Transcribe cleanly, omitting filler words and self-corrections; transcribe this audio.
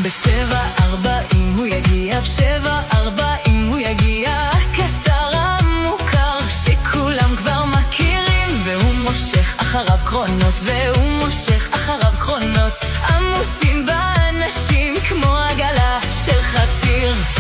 ב7:40 הוא יגיע, ב7:40 הוא יגיע. הקטר המוכר שכולם כבר מכירים, והוא מושך אחריו קרונות, והוא מושך אחריו קרונות, עמוסים באנשים כמו עגלה של חציר.